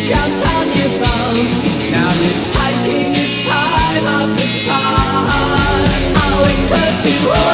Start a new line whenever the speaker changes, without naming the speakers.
count on your bones. Now you're taking your time off the card. I'll return to